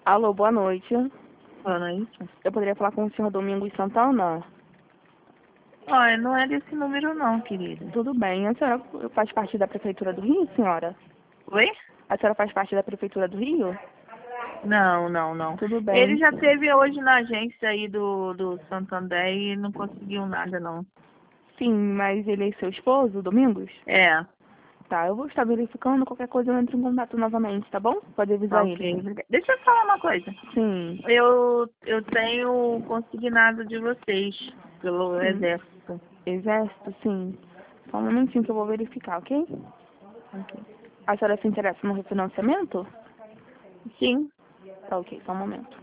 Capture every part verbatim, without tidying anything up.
Alô, boa noite. Boa noite. Eu poderia falar com o senhor Domingos Santana? Olha, não é desse número não, querida. Tudo bem. A senhora faz parte da Prefeitura do Rio, senhora? Oi? A senhora faz parte da Prefeitura do Rio? Não, não, não. Tudo bem. Ele já teve hoje na agência aí do, do Santander e não conseguiu nada, não. Sim, mas ele é seu esposo, Domingos? É, Tá, eu vou estar verificando. Qualquer coisa eu entro em contato novamente, tá bom? Pode tá avisar ele. ok. Deixa eu falar uma coisa. Sim, Eu, eu tenho consignado de vocês pelo sim. exército. Exército, sim. Só um momentinho que eu vou verificar, ok? Ok. A senhora se interessa no refinanciamento? Sim. Tá ok, só um momento.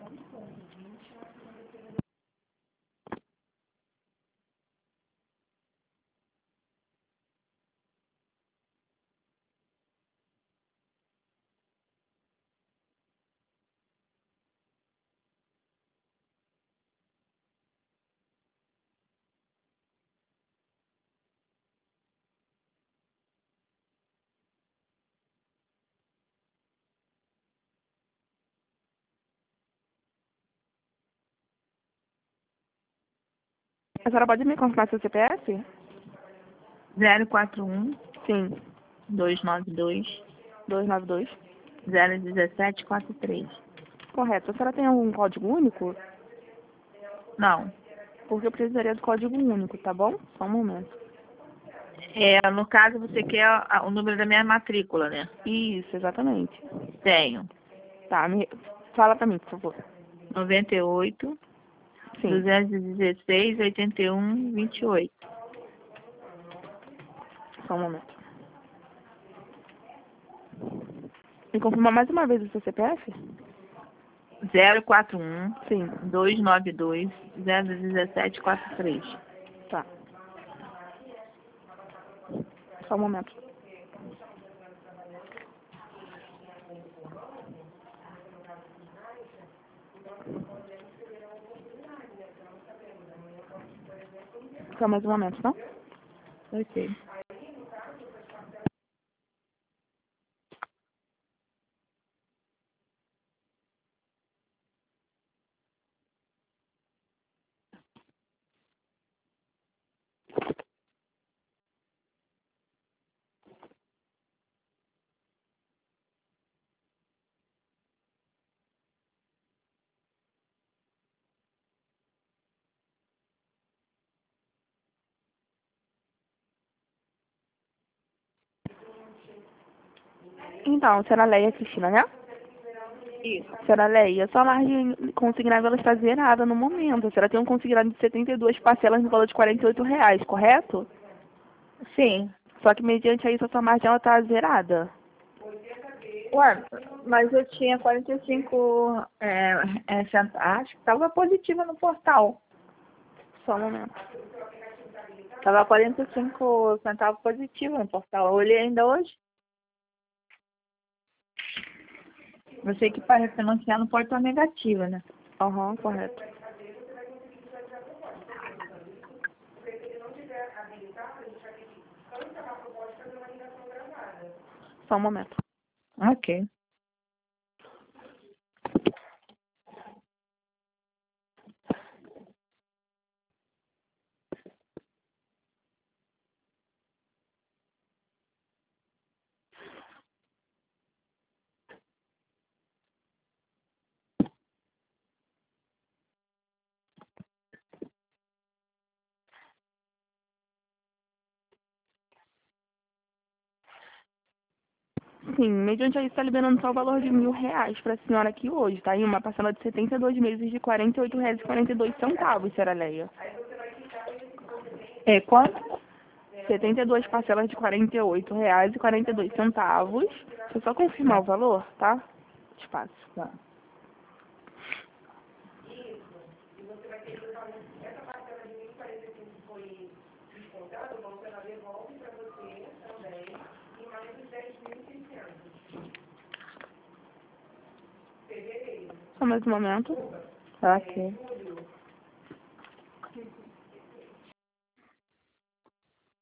A senhora pode me confirmar seu C P F? zero quatro um, Sim, dois nove dois, dois nove dois. zero um sete quatro três. Correto. A senhora tem algum código único? Não. Porque eu precisaria do código único, tá bom? Só um momento. É, no caso, você quer a- o número da minha matrícula, né? Isso, exatamente. Tenho. Tá, me... fala pra mim, por favor. noventa e oito, Sim, duzentos e dezesseis, oitenta e um, vinte e oito. só um momento. Me confirma mais uma vez o seu C P F? zero quatro um, Sim, dois nove dois, zero um sete quatro três. tá. Só um momento. Só mais um momento, tá? Ok. Então, senhora Leia Cristina, né? Isso. Senhora Leia, sua margem consignável ela está zerada no momento. A senhora tem um consignado de setenta e duas parcelas no valor de quarenta e oito reais, correto? Sim. Só que mediante a isso a sua margem ela está zerada. Ué, mas eu tinha quarenta e cinco é, é, cent- acho que estava positiva no portal. Só um momento. Estava quarenta e cinco centavos positivo no portal. Eu olhei ainda hoje. Eu sei que para refinanciar não pode estar negativa, né? Aham, correto. Só um momento. Ok. Sim, mediante a isso está liberando só o valor de mil reais para a senhora aqui hoje, tá? Em uma parcela de setenta e dois meses de quarenta e oito reais e quarenta e dois centavos, senhora Leia. É, quanto? setenta e duas parcelas de quarenta e oito reais e quarenta e dois centavos. Deixa eu só confirmar o Tá. valor, tá? Espaço. Tá. Só mais um momento. Ok.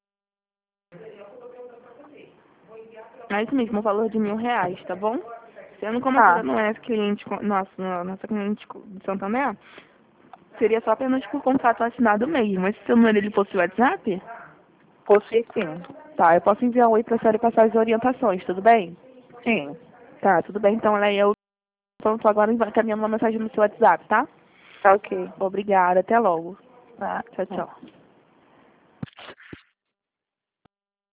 É isso mesmo, o valor de mil reais, tá bom? Sendo como Tá. a senhora não é cliente, co- nossa, não- nossa cliente co- de Santander, seria só apenas com o contrato assinado mesmo. Esse seu número ele possui WhatsApp? Possui sim. Tá, eu posso enviar um oi pra senhora e passar as orientações, tudo bem? Sim. Tá, tudo bem. Então, ela eu então, tô agora encaminhando uma mensagem no seu WhatsApp, tá? Tá ok. Obrigada, até logo. Tá. Tchau, tchau.